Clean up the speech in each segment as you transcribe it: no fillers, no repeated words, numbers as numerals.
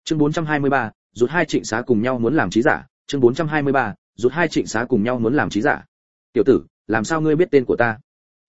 Chương 423, rút hai trịnh xá cùng nhau muốn làm trí giả. Chương 423, rút hai trịnh xá cùng nhau muốn làm trí giả. Tiểu tử, làm sao ngươi biết tên của ta?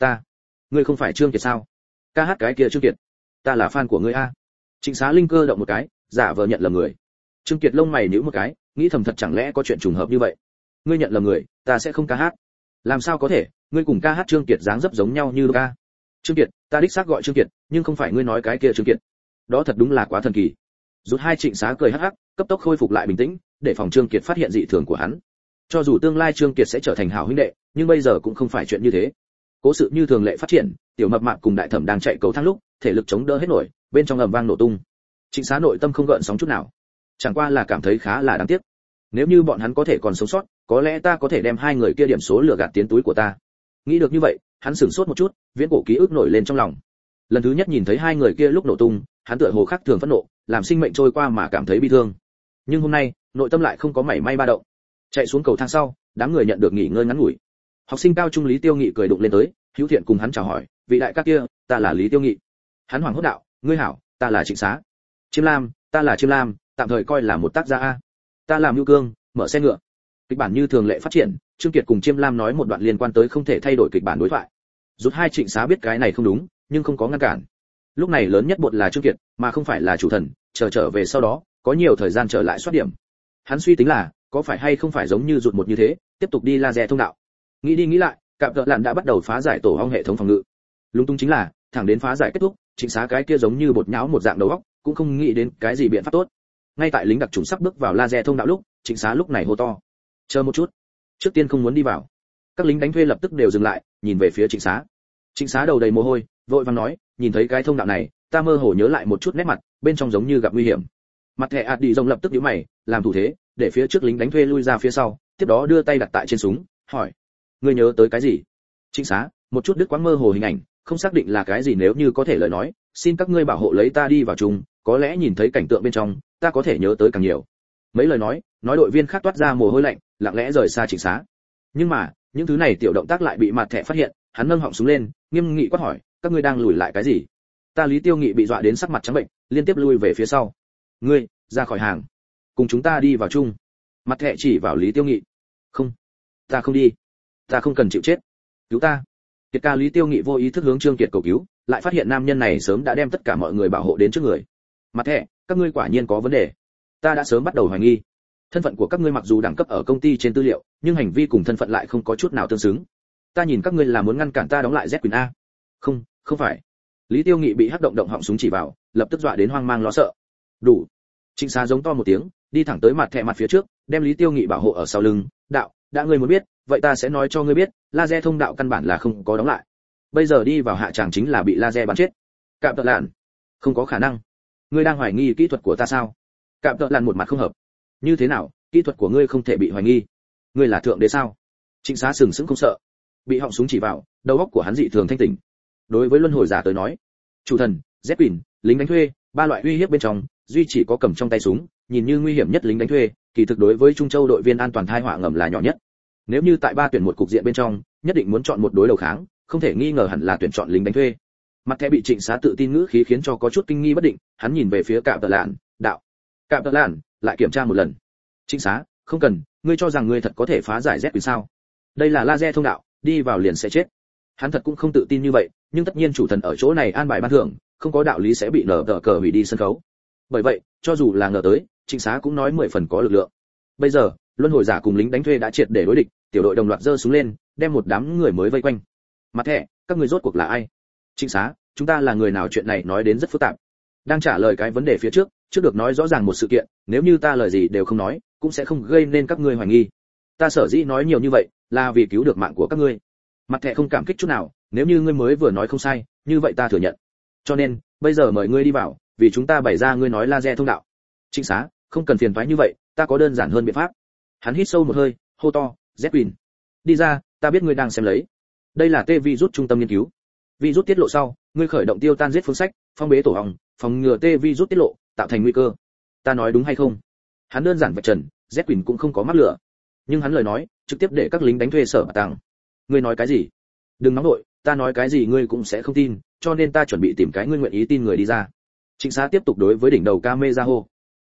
Ngươi không phải Trương Kiệt sao? Ca hát cái kia Trương Kiệt. Ta là fan của ngươi a. Trịnh Xá Linh cơ động một cái, giả vờ nhận lầm người. Trương Kiệt lông mày nhíu một cái, nghĩ thầm thật chẳng lẽ có chuyện trùng hợp như vậy. Ngươi nhận lầm người, ta sẽ không ca hát. Làm sao có thể, ngươi cùng ca hát Trương Kiệt dáng dấp giống nhau như ca. Trương Kiệt, ta đích xác gọi Trương Kiệt, nhưng không phải ngươi nói cái kia Trương Kiệt. Đó thật đúng là quá thần kỳ. Rút hai Trịnh Xá cười hắc hắc, cấp tốc khôi phục lại bình tĩnh, để phòng Trương Kiệt phát hiện dị thường của hắn. Cho dù tương lai Trương Kiệt sẽ trở thành hảo huynh đệ, nhưng bây giờ cũng không phải chuyện như thế. Cố sự như thường lệ phát triển, tiểu mập mạp cùng đại thẩm đang chạy cầu thang lúc, thể lực chống đỡ hết nổi, bên trong ầm vang nổ tung. Trịnh Xá nội tâm không gợn sóng chút nào, chẳng qua là cảm thấy khá là đáng tiếc. Nếu như bọn hắn có thể còn sống sót, có lẽ ta có thể đem hai người kia điểm số lừa gạt tiến túi của ta. Nghĩ được như vậy, hắn sửng sốt một chút, viễn cổ ký ức nổi lên trong lòng. Lần thứ nhất nhìn thấy hai người kia lúc nổ tung, hắn tựa hồ khác thường phẫn nộ, làm sinh mệnh trôi qua mà cảm thấy bi thương. Nhưng hôm nay, nội tâm lại không có mảy may ba động. Chạy xuống cầu thang sau, đám người nhận được nghỉ ngơi ngắn ngủi. Học sinh cao trung Lý Tiêu Nghị cười đụng lên tới, hữu thiện cùng hắn chào hỏi, vị đại ca kia, ta là Lý Tiêu Nghị. Hắn hoảng hốt đạo, ngươi hảo, ta là Trịnh Xá. Chiêm Lam, ta là Chiêm Lam, tạm thời coi là một tác gia a. Ta làm Nưu Cương, mở xe ngựa. Kịch bản như thường lệ phát triển, Trương Kiệt cùng Chiêm Lam nói một đoạn liên quan tới không thể thay đổi kịch bản đối thoại. Rút hai Trịnh Xá biết cái này không đúng, nhưng không có ngăn cản. Lúc này lớn nhất bột là Trương Kiệt, mà không phải là chủ thần, trở về sau đó, có nhiều thời gian trở lại soát điểm. Hắn suy tính là, có phải hay không phải giống như rụt một như thế, tiếp tục đi laser thông đạo. Nghĩ đi nghĩ lại, Cạm Tợ Lạn đã bắt đầu phá giải tổ ong hệ thống phòng ngự. Lúng túng chính là, thẳng đến phá giải kết thúc, Trịnh Xá cái kia giống như bột nhão một dạng đầu óc, cũng không nghĩ đến cái gì biện pháp tốt. Ngay tại lính đặc trùng sắp bước vào laser thông đạo lúc, Trịnh Xá lúc này hô to: "Chờ một chút, trước tiên không muốn đi vào." Các lính đánh thuê lập tức đều dừng lại, nhìn về phía Trịnh Xá. Trịnh Xá đầu đầy mồ hôi, vội vàng nói: "Nhìn thấy cái thông đạo này, ta mơ hồ nhớ lại một chút nét mặt, bên trong giống như gặp nguy hiểm." Mặt thẻ ạt đi rồng lập tức nhíu mày, làm thủ thế, để phía trước lính đánh thuê lui ra phía sau, tiếp đó đưa tay đặt tại trên súng, hỏi: "Ngươi nhớ tới cái gì?" Trịnh Xá, một chút đứt quãng mơ hồ hình ảnh, không xác định là cái gì, nếu như có thể lời nói, xin các ngươi bảo hộ lấy ta đi vào chung, có lẽ nhìn thấy cảnh tượng bên trong, ta có thể nhớ tới càng nhiều. Mấy lời nói đội viên khác toát ra mồ hôi lạnh, lặng lẽ rời xa Trịnh Xá. Nhưng mà, những thứ này tiểu động tác lại bị mặt thẻ phát hiện, hắn nâng họng súng lên, nghiêm nghị quát hỏi: "Các ngươi đang lùi lại cái gì?" Ta Lý Tiêu Nghị bị dọa đến sắc mặt trắng bệnh, liên tiếp lui về phía sau. "Ngươi, ra khỏi hàng, cùng chúng ta đi vào chung." Mặt thẻ chỉ vào Lý Tiêu Nghị. "Không, ta không đi, ta không cần chịu chết, cứu ta." Kiệt ca Lý Tiêu Nghị vô ý thức hướng Trương Kiệt cầu cứu, lại phát hiện nam nhân này sớm đã đem tất cả mọi người bảo hộ đến trước người. "Mặt thẻ, các ngươi quả nhiên có vấn đề. Ta đã sớm bắt đầu hoài nghi. Thân phận của các ngươi mặc dù đẳng cấp ở công ty trên tư liệu, nhưng hành vi cùng thân phận lại không có chút nào tương xứng. Ta nhìn các ngươi là muốn ngăn cản ta đóng lại Z Quỳnh a." "Không, không phải." Lý Tiêu Nghị bị hắc động động họng súng chỉ vào, lập tức dọa đến hoang mang lo sợ. "Đủ." Trịnh Xá giống to một tiếng, đi thẳng tới mặt thẻ mặt phía trước, đem Lý Tiêu Nghị bảo hộ ở sau lưng. "Đạo, đã ngươi muốn biết, vậy ta sẽ nói cho ngươi biết, laser thông đạo căn bản là không có đóng lại. Bây giờ đi vào hạ tràng chính là bị laser bắn chết." Cạm Tợ Lạn: "Không có khả năng. Ngươi đang hoài nghi kỹ thuật của ta sao?" Cạm Tợ Lạn một mặt không hợp: "Như thế nào, kỹ thuật của ngươi không thể bị hoài nghi? Ngươi là thượng đế sao?" Trịnh Xá sừng sững không sợ, bị họng súng chỉ vào, đầu óc của hắn dị thường thanh tỉnh. Đối với luân hồi giả tới nói, chủ thần, Z Quỳnh, lính đánh thuê, ba loại uy hiếp bên trong, duy chỉ có cầm trong tay súng, nhìn như nguy hiểm nhất lính đánh thuê, kỳ thực đối với Trung Châu đội viên an toàn thai họa ngầm là nhỏ nhất. Nếu như tại 3 tuyển một cục diện bên trong, nhất định muốn chọn một đối đầu kháng, không thể nghi ngờ hẳn là tuyển chọn lính đánh thuê. Mặt thẻ bị Trịnh Xá tự tin ngữ khí khiến cho có chút kinh nghi bất định, hắn nhìn về phía Cạm Tợ Lạn, đạo: "Cạm Tợ Lạn, lại kiểm tra một lần." Trịnh Xá: "Không cần, ngươi cho rằng ngươi thật có thể phá giải Z Quỳnh sao? Đây là laser thông đạo, đi vào liền sẽ chết." Hắn thật cũng không tự tin như vậy, nhưng tất nhiên chủ thần ở chỗ này an bài ban thưởng, không có đạo lý sẽ bị nở tờ cờ hủy đi sân khấu. Bởi vậy, cho dù là ngờ tới, Trịnh Xá cũng nói 10 phần có lực lượng. Bây giờ, luân hồi giả cùng lính đánh thuê đã triệt để đối địch, tiểu đội đồng loạt giơ súng lên, đem một đám người mới vây quanh. "Mặt thẻ, các ngươi rốt cuộc là ai?" "Trịnh Xá, chúng ta là người nào?" Chuyện này nói đến rất phức tạp. Đang trả lời cái vấn đề phía trước được nói rõ ràng một sự kiện, nếu như ta lời gì đều không nói, cũng sẽ không gây nên các ngươi hoài nghi. Ta sở dĩ nói nhiều như vậy, là vì cứu được mạng của các ngươi. Mặt thẻ không cảm kích chút nào, nếu như ngươi mới vừa nói không sai, như vậy ta thừa nhận. Cho nên, bây giờ mời ngươi đi vào, vì chúng ta bày ra ngươi nói laser thông đạo. Trịnh Xá, không cần phiền toái như vậy, ta có đơn giản hơn biện pháp. Hắn hít sâu một hơi, hô to: "Z Quỳnh, đi ra, ta biết ngươi đang xem lấy. Đây là T virus trung tâm nghiên cứu. Virus tiết lộ sau, ngươi khởi động tiêu tan giết phương sách, phong bế tổ hong, phòng ngừa T virus tiết lộ, tạo thành nguy cơ. Ta nói đúng hay không?" Hắn đơn giản vạch trần, Z Quỳnh cũng không có mắc lửa. Nhưng hắn lời nói, trực tiếp để các lính đánh thuê sợ bạt tàng. "Ngươi nói cái gì? Đừng nóng nội, ta nói cái gì ngươi cũng sẽ không tin, cho nên ta chuẩn bị tìm cái ngươi nguyện ý tin người đi ra." Trịnh Xá tiếp tục đối với đỉnh đầu camera hô: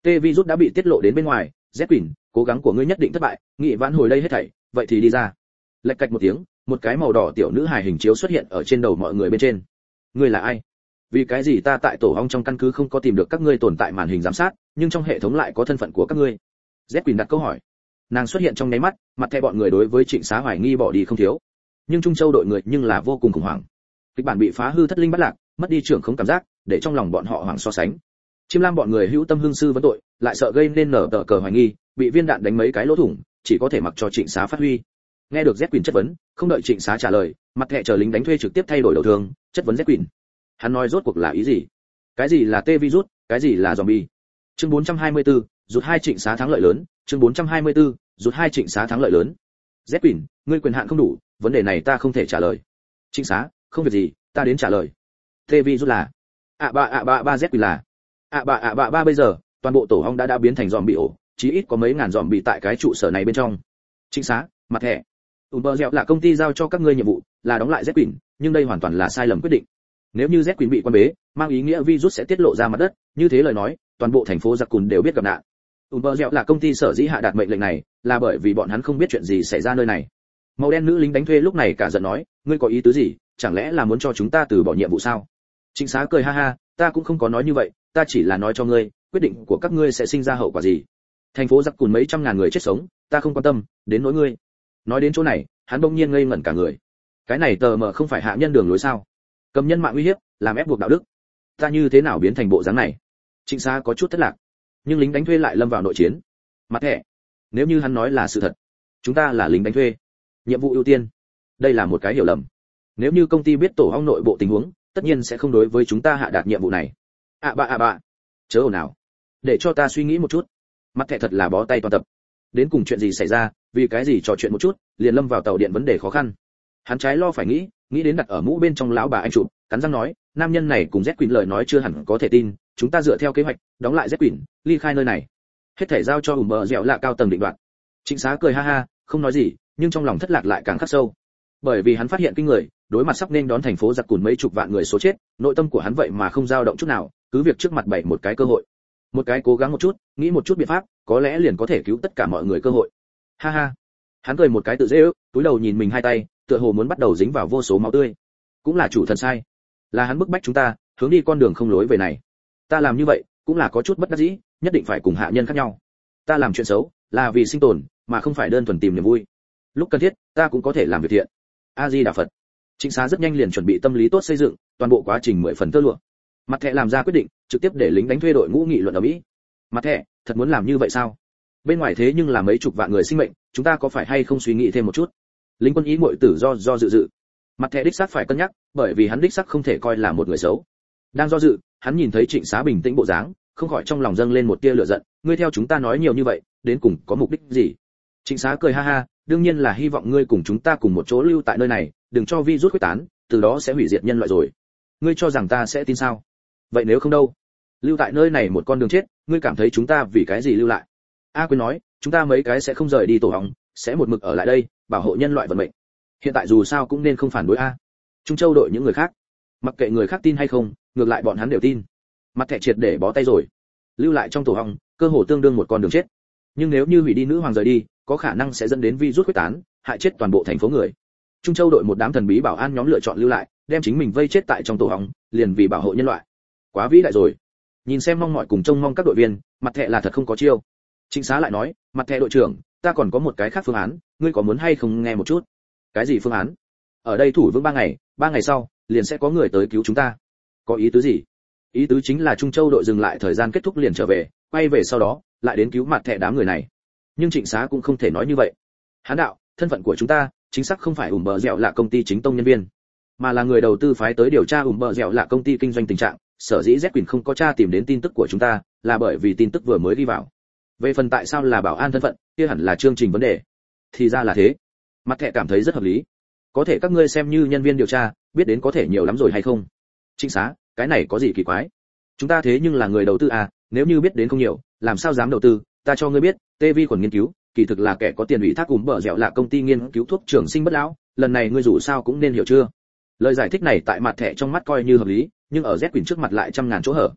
Virus đã bị tiết lộ đến bên ngoài, Z Quỷ, cố gắng của ngươi nhất định thất bại, nghị vãn hồi đây hết thảy, vậy thì đi ra. Lệch cạch một tiếng, một cái màu đỏ tiểu nữ hài hình chiếu xuất hiện ở trên đầu mọi người bên trên. Ngươi là ai? Vì cái gì ta tại tổ ong trong căn cứ không có tìm được các ngươi tồn tại màn hình giám sát, nhưng trong hệ thống lại có thân phận của các ngươi? Z Quỷ đặt câu hỏi. Nàng xuất hiện trong nháy mắt, mặt thẻ bọn người đối với Trịnh Xá hoài nghi bỏ đi không thiếu. Nhưng Trung Châu đội người nhưng là vô cùng khủng hoảng. Kịch bản bị phá hư thất linh bất lạc, mất đi trưởng không cảm giác, để trong lòng bọn họ hoảng so sánh. Chiêm Lam bọn người hữu tâm hương sư vấn tội, lại sợ gây nên nở tờ cờ hoài nghi, bị viên đạn đánh mấy cái lỗ thủng, chỉ có thể mặc cho Trịnh Xá phát huy. Nghe được Z Quỷ chất vấn, không đợi Trịnh Xá trả lời, mặt thẻ chờ lính đánh thuê trực tiếp thay đổi đầu thương, chất vấn Z Quỷ. Hắn nói rốt cuộc là ý gì? Cái gì là T-virus, cái gì là zombie? Chương 424, rút 2 Trịnh Xá thắng lợi lớn, chương 424, rút 2 Trịnh Xá thắng lợi lớn. Z Quỷ, ngươi quyền hạn không đủ, vấn đề này ta không thể trả lời. Trịnh Xá, không việc gì, ta đến trả lời. T-virus là ba Z Quỷ là ba bây giờ, toàn bộ tổ ong đã biến thành zombie ổ, chí ít có mấy ngàn zombie tại cái trụ sở này bên trong. Trịnh Xá, mặt thẻ. Uber dẻo là công ty giao cho các ngươi nhiệm vụ, là đóng lại Z Quỷ, nhưng đây hoàn toàn là sai lầm quyết định. Nếu như Z Quỷ bị quan bế, mang ý nghĩa virus sẽ tiết lộ ra mặt đất, như thế lời nói, toàn bộ thành phố Giặc Cùn đều biết gặp nạn. Uber dẻo là công ty sở dĩ hạ đạt mệnh lệnh này, là bởi vì bọn hắn không biết chuyện gì xảy ra nơi này. Màu đen nữ lính đánh thuê lúc này cả giận nói, ngươi có ý tứ gì, chẳng lẽ là muốn cho chúng ta từ bỏ nhiệm vụ sao? Trịnh Xá cười ha ha, ta cũng không có nói như vậy, ta chỉ là nói cho ngươi, quyết định của các ngươi sẽ sinh ra hậu quả gì. Thành phố Giặc Cùn mấy trăm ngàn người chết sống, ta không quan tâm, đến nỗi ngươi. Nói đến chỗ này, hắn bỗng nhiên ngây ngẩn cả người. Cái này tờ mờ không phải hạ nhân đường lối sao? Cầm nhân mạng uy hiếp, làm ép buộc đạo đức. Ta như thế nào biến thành bộ dáng này? Trịnh Xá có chút thất lạc, nhưng lính đánh thuê lại lâm vào nội chiến. Mặt thẻ, nếu như hắn nói là sự thật, chúng ta là lính đánh thuê, nhiệm vụ ưu tiên. Đây là một cái hiểu lầm. Nếu như công ty biết tổ ong nội bộ tình huống, tất nhiên sẽ không đối với chúng ta hạ đạt nhiệm vụ này. Bà, chớ ồn nào, để cho ta suy nghĩ một chút. Mặt thẻ thật là bó tay toàn tập. Đến cùng chuyện gì xảy ra, vì cái gì trò chuyện một chút, liền lâm vào tàu điện vấn đề khó khăn. Hắn trái lo phải nghĩ đến đặt ở mũ bên trong lão bà anh chụp, cắn răng nói, nam nhân này cùng Z Quỷ lời nói chưa hẳn có thể tin, chúng ta dựa theo kế hoạch, đóng lại Z Quỷ, ly khai nơi này. Hết thể giao cho Uber dẻo là cao tầng định đoạt. Trịnh Xá cười ha ha, không nói gì, nhưng trong lòng thất lạc lại càng khắc sâu. Bởi vì hắn phát hiện kinh người, đối mặt sắp nên đón thành phố Giặc Cùn mấy chục vạn người số chết, nội tâm của hắn vậy mà không dao động chút nào, cứ việc trước mặt bày một cái cơ hội. Một cái cố gắng một chút, nghĩ một chút biện pháp, có lẽ liền có thể cứu tất cả mọi người cơ hội. Ha ha. Hắn cười một cái tự dễ ước, túi đầu nhìn mình hai tay, tựa hồ muốn bắt đầu dính vào vô số máu tươi. Cũng là chủ thần sai, là hắn bức bách chúng ta hướng đi con đường không lối về này. Ta làm như vậy cũng là có chút bất đắc dĩ, nhất định phải cùng hạ nhân khác nhau. Ta làm chuyện xấu là vì sinh tồn, mà không phải đơn thuần tìm niềm vui. Lúc cần thiết, ta cũng có thể làm việc thiện. A Di Đà Phật. Trịnh Xá rất nhanh liền chuẩn bị tâm lý tốt xây dựng, toàn bộ quá trình 10 phần tơ lụa. Mặt thẻ làm ra quyết định, trực tiếp để lính đánh thuê đội ngũ nghị luận ở Mỹ. Mặt thẻ, thật muốn làm như vậy sao? Bên ngoài thế nhưng là mấy chục vạn người sinh mệnh, chúng ta có phải hay không suy nghĩ thêm một chút? Lính quân ý muội tử do dự. Mặt thẻ đích xác phải cân nhắc, bởi vì hắn đích xác không thể coi là một người xấu. Đang do dự, hắn nhìn thấy Trịnh Xá bình tĩnh bộ dáng, không khỏi trong lòng dâng lên một tia lửa giận, ngươi theo chúng ta nói nhiều như vậy, đến cùng có mục đích gì? Trịnh Xá cười ha ha, đương nhiên là hy vọng ngươi cùng chúng ta cùng một chỗ lưu tại nơi này, đừng cho virus khuếch tán, từ đó sẽ hủy diệt nhân loại rồi. Ngươi cho rằng ta sẽ tin sao? Vậy nếu không đâu? Lưu tại nơi này một con đường chết, ngươi cảm thấy chúng ta vì cái gì lưu lại? A Quyên nói, chúng ta mấy cái sẽ không rời đi tổ ong, sẽ một mực ở lại đây, bảo hộ nhân loại vận mệnh. Hiện tại dù sao cũng nên không phản đối a. Trung Châu đội những người khác, mặc kệ người khác tin hay không, ngược lại bọn hắn đều tin. Mặt thẻ triệt để bó tay rồi. Lưu lại trong tổ ong, cơ hồ tương đương một con đường chết. Nhưng nếu như hủy đi nữ hoàng rời đi, có khả năng sẽ dẫn đến virus khuếch tán, hại chết toàn bộ thành phố người. Trung Châu đội một đám thần bí bảo an nhóm lựa chọn lưu lại, đem chính mình vây chết tại trong tổ ong, liền vì bảo hộ nhân loại. Quá vĩ đại rồi. Nhìn xem mong mỏi cùng trông mong các đội viên, mặt thẻ là thật không có chiêu. Trịnh Xá lại nói, mặt thẻ đội trưởng, ta còn có một cái khác phương án, ngươi có muốn hay không nghe một chút? Cái gì phương án? Ở đây thủ vững 3 ngày sau, liền sẽ có người tới cứu chúng ta. Có ý tứ gì? Ý tứ chính là Trung Châu đội dừng lại thời gian kết thúc liền trở về, quay về sau đó, lại đến cứu mặt thẻ đám người này. Nhưng Trịnh Xá cũng không thể nói như vậy. Hán đạo, thân phận của chúng ta, chính xác không phải bờ dẻo là công ty chính tông nhân viên, mà là người đầu tư phái tới điều tra bờ dẻo là công ty kinh doanh tình trạng. Sở dĩ Z Quỳnh không có tra tìm đến tin tức của chúng ta, là bởi vì tin tức vừa mới đi vào. Về phần tại sao là bảo an thân phận, kia hẳn là chương trình vấn đề. Thì ra là thế. Mặt thẻ cảm thấy rất hợp lý. Có thể các ngươi xem như nhân viên điều tra, biết đến có thể nhiều lắm rồi hay không? Trịnh Xá, cái này có gì kỳ quái? Chúng ta thế nhưng là người đầu tư à, nếu như biết đến không nhiều, làm sao dám đầu tư? Ta cho ngươi biết, TV còn nghiên cứu, kỳ thực là kẻ có tiền ủy thác cùng bờ dẻo là công ty nghiên cứu thuốc trường sinh bất lão, lần này ngươi dù sao cũng nên hiểu chưa? Lời giải thích này tại mặt thẻ trong mắt coi như hợp lý, nhưng ở Z Quỳnh trước mặt lại trăm ngàn chỗ hở.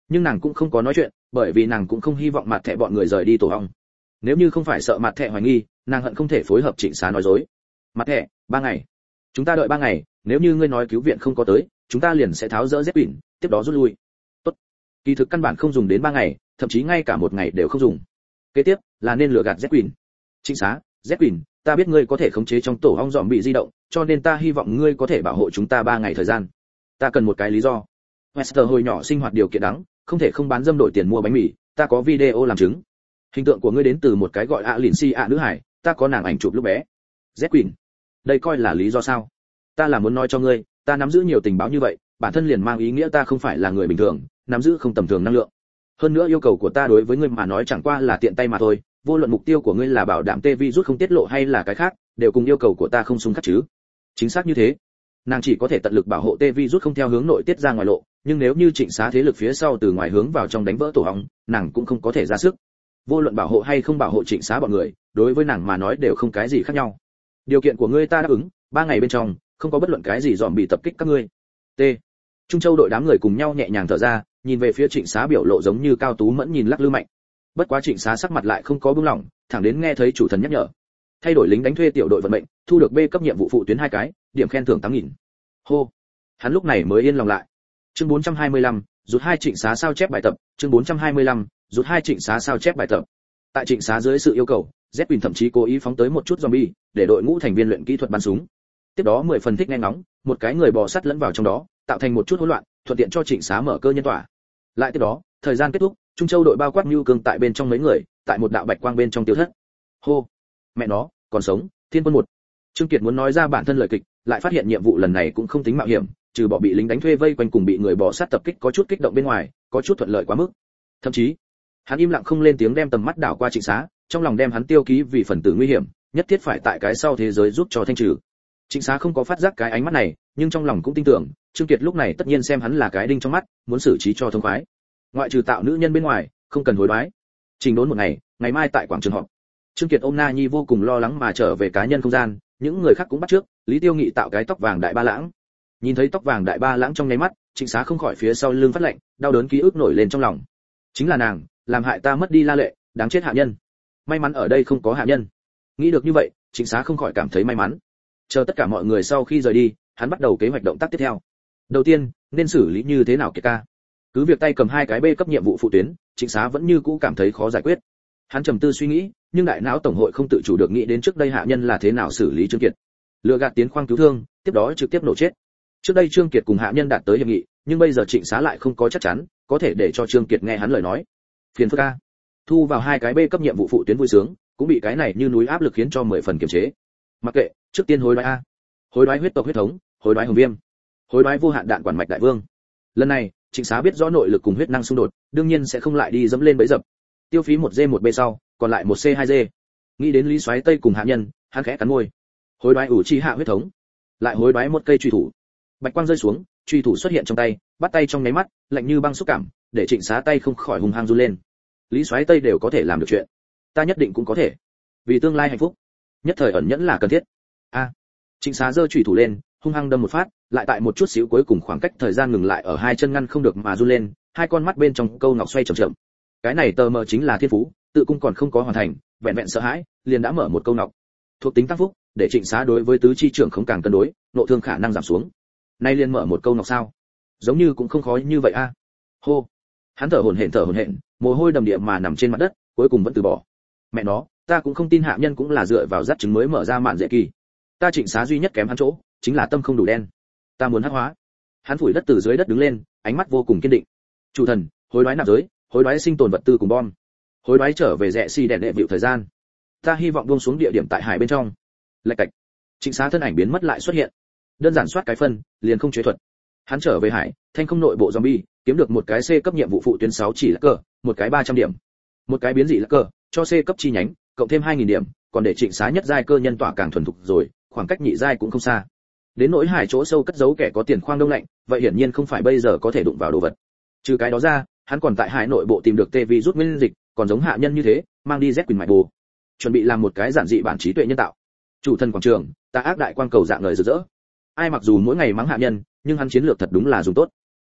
Nhưng nàng cũng không có nói chuyện, bởi vì nàng cũng không hy vọng mặt thẻ bọn người rời đi tổ ong. Nếu như không phải sợ mặt thẻ hoài nghi, nàng hận không thể phối hợp Trịnh Xá nói dối. Mặt thẻ, 3 ngày. Chúng ta đợi 3 ngày, nếu như ngươi nói cứu viện không có tới, chúng ta liền sẽ tháo dỡ Z Quỷ, tiếp đó rút lui. Tốt. Kỳ thực căn bản không dùng đến 3 ngày, thậm chí ngay cả 1 ngày đều không dùng. Kế tiếp là nên lừa gạt Z Quỷ. Trịnh Xá, Z Quỷ, ta biết ngươi có thể khống chế trong tổ ong dòm bị di động, cho nên ta hy vọng ngươi có thể bảo hộ chúng ta 3 ngày thời gian. Ta cần một cái lý do. Wester hồi nhỏ sinh hoạt điều kiện đắng, không thể không bán dâm đổi tiền mua bánh mì, ta có video làm chứng. Hình tượng của ngươi đến từ một cái gọi Lindsay nữ hải, ta có nàng ảnh chụp lúc bé. Z Queen, đây coi là lý do sao? Ta là muốn nói cho ngươi, ta nắm giữ nhiều tình báo như vậy, bản thân liền mang ý nghĩa ta không phải là người bình thường, nắm giữ không tầm thường năng lượng. Hơn nữa yêu cầu của ta đối với ngươi mà nói chẳng qua là tiện tay mà thôi, vô luận mục tiêu của ngươi là bảo đảm virus không tiết lộ hay là cái khác, đều cùng yêu cầu của ta không xung khắc chứ? Chính xác như thế. Nàng chỉ có thể tận lực bảo hộ virus không theo hướng nội tiết ra ngoài lộ, nhưng nếu như Trịnh Xá thế lực phía sau từ ngoài hướng vào trong đánh vỡ tổ ong, nàng cũng không có thể ra sức. Vô luận bảo hộ hay không bảo hộ Trịnh Xá bọn người, đối với nàng mà nói đều không cái gì khác nhau. Điều kiện của ngươi ta đáp ứng, 3 ngày bên trong, không có bất luận cái gì dòm bị tập kích các ngươi. T. Trung Châu đội đám người cùng nhau nhẹ nhàng thở ra, nhìn về phía Trịnh Xá biểu lộ giống như cao tú mẫn nhìn lắc lư mạnh. Bất quá Trịnh Xá sắc mặt lại không có bướng lỏng, thẳng đến nghe thấy chủ thần nhắc nhở. Thay đổi lính đánh thuê tiểu đội vận mệnh, thu được B cấp nhiệm vụ phụ tuyến 2 cái, điểm khen thưởng 8000. Hô. Hắn lúc này mới yên lòng lại. Chương 425, rút 2 Trịnh Xá sao chép bài tập, chương 425, rút 2 Trịnh Xá sao chép bài tập. Tại Trịnh Xá dưới sự yêu cầu, Z Quỳnh thậm chí cố ý phóng tới một chút zombie, để đội ngũ thành viên luyện kỹ thuật bắn súng. Tiếp đó 10 phần thích nghe ngóng, một cái người bò sắt lẫn vào trong đó, tạo thành một chút hỗn loạn, thuận tiện cho Trịnh Xá mở cơ nhân tỏa. Lại tiếp đó, thời gian kết thúc, Trung Châu đội bao quát Nưu Cương tại bên trong mấy người, tại một đạo bạch quang bên trong tiêu thất. Hô, mẹ nó, còn sống, Thiên Quân 1. Trương Kiệt muốn nói ra bản thân lời kịch, lại phát hiện nhiệm vụ lần này cũng không tính mạo hiểm, trừ bỏ bị lính đánh thuê vây quanh cùng bị người bò sát tập kích có chút kích động bên ngoài, có chút thuận lợi quá mức. Thậm chí, hắn im lặng không lên tiếng đem tầm mắt đảo qua Trịnh Xá, trong lòng đem hắn tiêu ký vì phần tử nguy hiểm, nhất thiết phải tại cái sau thế giới giúp cho thanh trừ. Trịnh Xá không có phát giác cái ánh mắt này, nhưng trong lòng cũng tin tưởng, Trương Kiệt lúc này tất nhiên xem hắn là cái đinh trong mắt, muốn xử trí cho thông khoái. Ngoại trừ tạo nữ nhân bên ngoài, không cần hối đoái. Trình đốn một ngày, ngày mai tại quảng trường họp. Trương Kiệt ôm Na Nhi vô cùng lo lắng mà trở về cá nhân không gian, những người khác cũng bắt trước, Lý Tiêu Nghị tạo cái tóc vàng đại ba lãng. Nhìn thấy tóc vàng đại ba lãng trong nháy mắt, Trịnh Xá không khỏi phía sau lưng phát lạnh, đau đớn ký ức nổi lên trong lòng. Chính là nàng, làm hại ta mất đi La Lệ, đáng chết hạ nhân. May mắn ở đây không có hạ nhân. Nghĩ được như vậy, Trịnh Xá không khỏi cảm thấy may mắn. Chờ tất cả mọi người sau khi rời đi, hắn bắt đầu kế hoạch động tác tiếp theo. Đầu tiên, nên xử lý như thế nào Kiệt ca? Cứ việc tay cầm 2 cái B cấp nhiệm vụ phụ tuyến, Trịnh Xá vẫn như cũ cảm thấy khó giải quyết. Hắn trầm tư suy nghĩ, nhưng đại não tổng hội không tự chủ được nghĩ đến trước đây hạ nhân là thế nào xử lý Trương Kiệt. Lừa gạt tiến khoang cứu thương, tiếp đó trực tiếp nổ chết. Trước đây Trương Kiệt cùng hạ nhân đạt tới hiệp nghị, nhưng bây giờ Trịnh Xá lại không có chắc chắn, có thể để cho Trương Kiệt nghe hắn lời nói. Phiền phức a. Thu vào 2 cái B cấp nhiệm vụ phụ tuyến vui sướng, cũng bị cái này như núi áp lực khiến cho 10 phần kiềm chế. Mặc kệ, trước tiên hối đoái a. Hối đoái huyết tộc huyết thống, hối đoái hồng viêm, hối đoái vô hạn đạn quản mạch đại vương. Lần này, Trịnh Xá biết rõ nội lực cùng huyết năng xung đột, đương nhiên sẽ không lại đi dẫm lên bẫy dập. Tiêu phí 1G 1B sau, còn lại 1C2G. Nghĩ đến Lý Soái Tây cùng hạ nhân, hắn khẽ cắn môi. Hối đoái ủ chi hạ huyết thống, lại hối đoái một cây truy thủ. Bạch quang rơi xuống, truy thủ xuất hiện trong tay, bắt tay trong nháy mắt, lạnh như băng xúc cảm, để Trịnh Xá tay không khỏi hung hăng run lên. Lý Soái Tây đều có thể làm được chuyện, ta nhất định cũng có thể. Vì tương lai hạnh phúc, nhất thời ẩn nhẫn là cần thiết. A. Trịnh Xá giơ truy thủ lên, hung hăng đâm một phát, lại tại một chút xíu cuối cùng khoảng cách thời gian ngừng lại ở 2 chân ngăn không được mà run lên, 2 con mắt bên trong câu ngọc xoay chậm chậm. Cái này tờ mờ chính là thiên phú, tự cung còn không có hoàn thành, vẹn vẹn sợ hãi, liền đã mở một câu ngọc. Thuộc tính tăng phúc, để Trịnh Xá đối với tứ chi trưởng không càng cân đối, nội thương khả năng giảm xuống. Nay liền mở một câu ngọc sao? Giống như cũng không khó như vậy a. Hô. Hắn thở hổn hển, mồ hôi đầm địa mà nằm trên mặt đất, cuối cùng vẫn từ bỏ. Mẹ nó, ta cũng không tin hạ nhân cũng là dựa vào dắt trứng mới mở ra mạn dễ kỳ. Ta Trịnh Xá duy nhất kém hắn chỗ, chính là tâm không đủ đen. Ta muốn hắc hóa. Hắn phủi đất từ dưới đất đứng lên, ánh mắt vô cùng kiên định. Chủ thần, hối đoái nạp giới, hối đoái sinh tồn vật tư cùng bom, hối đoái trở về rẽ xi đèn đệ vịu thời gian. Ta hy vọng buông xuống địa điểm tại hải bên trong. Lạch cạch. Trịnh Xá thân ảnh biến mất lại xuất hiện. Đơn giản soát cái phân, liền không chế thuật. Hắn trở về hải, thanh không nội bộ zombie, kiếm được một cái C cấp nhiệm vụ phụ tuyến 6 chỉ là cờ, một cái 300 điểm. Một cái biến dị là cờ, cho C cấp chi nhánh, cộng thêm 2000 điểm, còn để Trịnh Xá nhất giai cơ nhân tỏa càng thuần thục rồi, khoảng cách nhị giai cũng không xa. Đến nỗi hải chỗ sâu cất giấu kẻ có tiền khoang đông lạnh, vậy hiển nhiên không phải bây giờ có thể đụng vào đồ vật. Trừ cái đó ra, hắn còn tại hải nội bộ tìm được tê vi rút nguyên dịch, còn giống hạ nhân như thế, mang đi Z Quỳnh mạch bù, chuẩn bị làm một cái giản dị bản trí tuệ nhân tạo. Chủ thần quảng trường, ta ác đại quang cầu dạng người rực rỡ. Ai mặc dù mỗi ngày mắng hạ nhân, nhưng hắn chiến lược thật đúng là dùng tốt.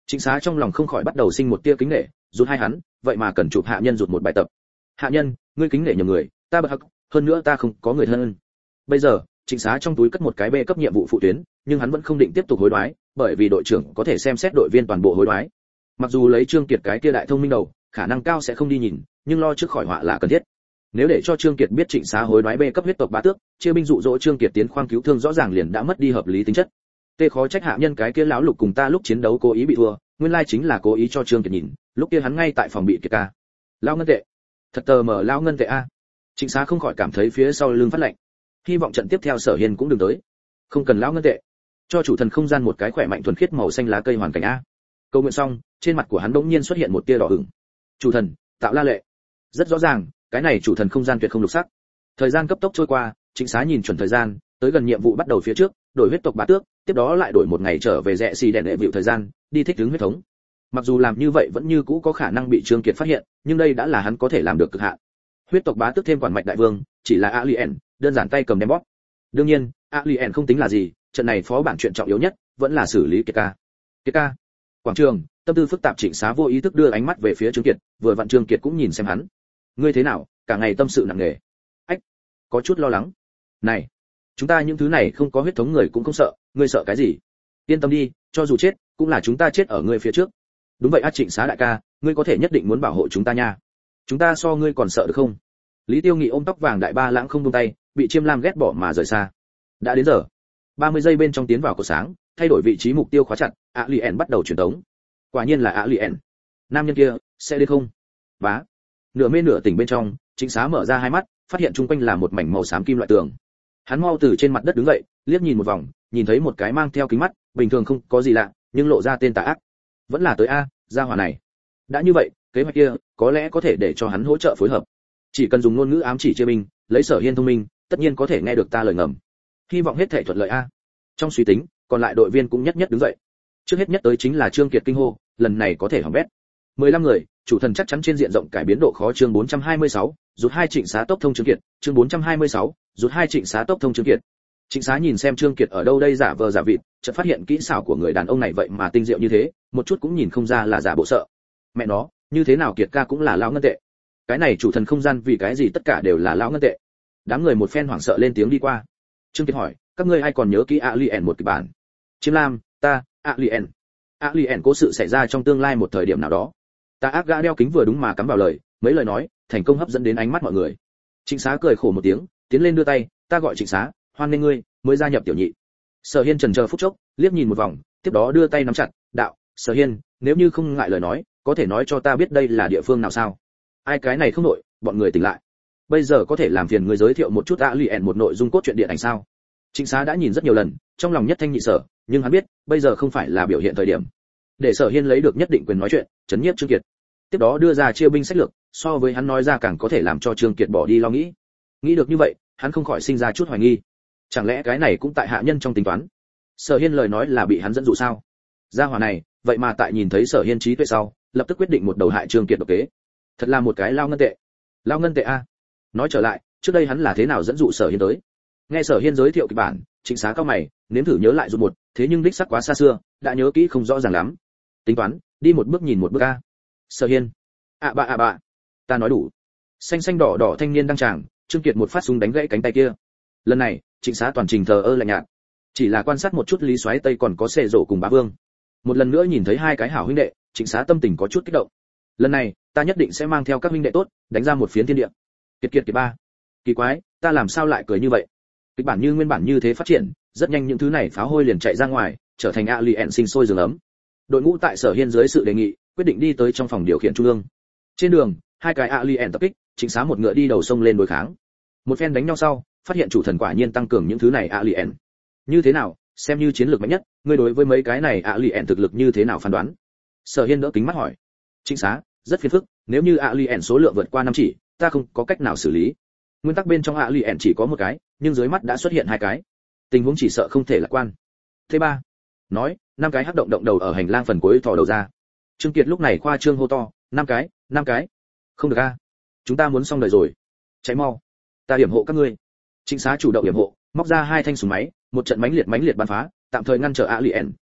Trịnh Xá trong lòng không khỏi bắt đầu sinh một tia kính nể, rút hai hắn, vậy mà cần chụp hạ nhân rụt một bài tập. Hạ nhân, ngươi kính nể nhầm người, ta bật hắc, hơn nữa ta không có người thân. Bây giờ, Trịnh Xá trong túi cất một cái B cấp nhiệm vụ phụ tuyến, nhưng hắn vẫn không định tiếp tục hối đoái, bởi vì đội trưởng có thể xem xét đội viên toàn bộ hối đoái. Mặc dù lấy Trương Kiệt cái kia đại thông minh đầu, khả năng cao sẽ không đi nhìn, nhưng lo trước khỏi họa là cần thiết. Nếu để cho Trương Kiệt biết Trịnh Xá hối đoái B cấp huyết tộc bá tước, chia binh dụ dỗ Trương Kiệt tiến khoang cứu thương rõ ràng liền đã mất đi hợp lý tính chất. Tê khó trách hạ nhân cái kia lão lục cùng ta lúc chiến đấu cố ý bị thua, nguyên lai chính là cố ý cho Trương Kiệt nhìn, lúc kia hắn ngay tại phòng bị Kiệt ca. Lão ngân tệ. Thật tờ mở lão ngân tệ a. Trịnh Xá không khỏi cảm thấy phía sau lưng phát lạnh. Hy vọng trận tiếp theo Sở Hiên cũng đừng tới. Không cần lão ngân tệ. Cho chủ thần không gian một cái khỏe mạnh thuần khiết màu xanh lá cây hoàn cảnh a. Câu nguyện xong, trên mặt của hắn bỗng nhiên xuất hiện một tia đỏ ửng. Chủ thần, tạo la lệ. Rất rõ ràng, cái này chủ thần không gian tuyệt không lục sắc. Thời gian cấp tốc trôi qua, Trịnh Xá nhìn chuẩn thời gian, tới gần nhiệm vụ bắt đầu phía trước, đổi huyết tộc bá tước, tiếp đó lại đổi một ngày trở về rẽ xì đèn đệ vịu thời gian, đi thích ứng huyết thống. Mặc dù làm như vậy vẫn như cũ có khả năng bị Trương Kiệt phát hiện, nhưng đây đã là hắn có thể làm được cực hạn. Huyết tộc bá tước thêm quản mạch đại vương, chỉ là Alien, đơn giản tay cầm đem bóp. Đương nhiên, Alien không tính là gì, trận này phó bản chuyện trọng yếu nhất vẫn là xử lý Kiệt ca. Kiệt ca. Quảng trường, tâm tư phức tạp Trịnh Xá vô ý thức đưa ánh mắt về phía Trương Kiệt, vừa vặn Trương Kiệt cũng nhìn xem hắn. Ngươi thế nào, cả ngày tâm sự nặng nề. Ách, có chút lo lắng. Này, chúng ta những thứ này không có huyết thống người cũng không sợ, ngươi sợ cái gì? Yên tâm đi, cho dù chết, cũng là chúng ta chết ở ngươi phía trước. Đúng vậy á Trịnh Xá đại ca, ngươi có thể nhất định muốn bảo hộ chúng ta nha. Chúng ta so ngươi còn sợ được không? Lý Tiêu Nghị ôm tóc vàng đại ba lãng không buông tay, bị Chiêm Lam ghét bỏ mà rời xa. Đã đến giờ. 30 giây bên trong tiến vào cột sáng, thay đổi vị trí mục tiêu khóa chặt, Alien bắt đầu truyền tống. Quả nhiên là Alien. Nam nhân kia, sẽ đến không? Bá. Nửa mê nửa tỉnh bên trong, Trịnh Xá mở ra hai mắt, phát hiện chung quanh là một mảnh màu xám kim loại tường. Hắn mau từ trên mặt đất đứng dậy, liếc nhìn một vòng, nhìn thấy một cái mang theo kính mắt, bình thường không có gì lạ, nhưng lộ ra tên tà ác. Vẫn là tới a, gia hỏa này. Đã như vậy, kế hoạch kia có lẽ có thể để cho hắn hỗ trợ phối hợp. Chỉ cần dùng ngôn ngữ ám chỉ chia binh, lấy Sở Hiên thông minh, tất nhiên có thể nghe được ta lời ngầm. Hy vọng hết thể thuận lợi a. Trong suy tính, còn lại đội viên cũng nhất nhất đứng dậy. Trước hết nhất tới chính là Trương Kiệt kinh hô, lần này có thể hỏng bét. 15 người, chủ thần chắc chắn trên diện rộng cải biến độ khó chương 426, rút 2 Trịnh Xá tốc thông Trương Kiệt, chương 426, rút 2 Trịnh Xá tốc thông Trương Kiệt. Trịnh Xá nhìn xem Trương Kiệt ở đâu đây giả vờ giả vịt, chợt phát hiện kỹ xảo của người đàn ông này vậy mà tinh diệu như thế, một chút cũng nhìn không ra là giả bộ sợ. Mẹ nó, như thế nào Kiệt ca cũng là lão ngân tệ. Cái này chủ thần không gian vì cái gì tất cả đều là lão ngân tệ. Đám người một phen hoảng sợ lên tiếng đi qua. Trương Kiệt hỏi, các ngươi ai còn nhớ kỹ Alien một kịch bản? Chiêm Lam, ta, Alien. Alien cố sự xảy ra trong tương lai một thời điểm nào đó. Ta ác gã đeo kính vừa đúng mà cắm vào lời, mấy lời nói, thành công hấp dẫn đến ánh mắt mọi người. Trịnh Xá cười khổ một tiếng, tiến lên đưa tay, ta gọi Trịnh Xá, hoan nghênh ngươi, mới gia nhập tiểu nhị. Sở Hiên chần chờ phút chốc, liếc nhìn một vòng, tiếp đó đưa tay nắm chặt, đạo, Sở Hiên, nếu như không ngại lời nói, có thể nói cho ta biết đây là địa phương nào sao? Ai cái này không nội, bọn người tỉnh lại. Bây giờ có thể làm phiền người giới thiệu một chút Alien một nội dung cốt truyện điện ảnh sao? Trịnh Xá đã nhìn rất nhiều lần, trong lòng nhất thanh nhị sở, nhưng hắn biết, bây giờ không phải là biểu hiện thời điểm. Để Sở Hiên lấy được nhất định quyền nói chuyện, chấn nhiếp Trương Kiệt. Tiếp đó đưa ra chia binh sách lược, so với hắn nói ra càng có thể làm cho Trương Kiệt bỏ đi lo nghĩ. Nghĩ được như vậy, hắn không khỏi sinh ra chút hoài nghi. Chẳng lẽ cái này cũng tại hạ nhân trong tính toán? Sở Hiên lời nói là bị hắn dẫn dụ sao? Gia hỏa này, vậy mà tại nhìn thấy Sở Hiên trí tuệ sau, lập tức quyết định một đầu hại Trương Kiệt độc kế. Thật là một cái lao ngân tệ. Lao ngân tệ a. Nói trở lại, trước đây hắn là thế nào dẫn dụ Sở Hiên tới? Nghe Sở Hiên giới thiệu kịch bản, Trịnh Xá cao mày, nếm thử nhớ lại rụt một, thế nhưng đích xác quá xa xưa, đã nhớ kỹ không rõ ràng lắm. Tính toán, đi một bước nhìn một bước a. Sở Hiên. À bạ, ta nói đủ. Xanh xanh đỏ đỏ thanh niên đăng tràng, Trương Kiệt một phát súng đánh gãy cánh tay kia. Lần này, Trịnh Xá toàn trình thờ ơ lạnh nhạt, chỉ là quan sát một chút Lý Soái Tây còn có Xệ Rộ cùng Bá Vương. Một lần nữa nhìn thấy hai cái hảo huynh đệ, Trịnh Xá tâm tình có chút kích động. Lần này, ta nhất định sẽ mang theo các huynh đệ tốt, đánh ra một phiến thiên địa. Kiệt ba. Kỳ quái, ta làm sao lại cười như vậy? Kịch bản như nguyên bản như thế phát triển, rất nhanh những thứ này pháo hôi liền chạy ra ngoài, trở thành Alien sinh sôi giường ấm. Đội ngũ tại Sở Hiên dưới sự đề nghị, quyết định đi tới trong phòng điều khiển trung ương. Trên đường, hai cái Alien tập kích, Trịnh Xá một ngựa đi đầu sông lên đối kháng. Một phen đánh nhau sau, phát hiện chủ thần quả nhiên tăng cường những thứ này Alien. Như thế nào, xem như chiến lược mạnh nhất, ngươi đối với mấy cái này Alien thực lực như thế nào phán đoán? Sở Hiên đỡ kính mắt hỏi. Trịnh Xá, rất phiền phức, nếu như Alien số lượng vượt qua 5 chỉ, ta không có cách nào xử lý. Nguyên tắc bên trong Alien chỉ có một cái, nhưng dưới mắt đã xuất hiện hai cái. Tình huống chỉ sợ không thể lạc quan. Thứ ba, nói, 5 cái hắc động động đầu ở hành lang phần cuối thò đầu ra. Trương Kiệt lúc này khoa trương hô to, 5 cái. Không được a, chúng ta muốn xong đời rồi. Cháy mau, ta điểm hộ các ngươi. Trịnh Xá chủ động điểm hộ, móc ra 2 thanh súng máy, một trận mãnh liệt bắn phá, tạm thời ngăn trở Alien,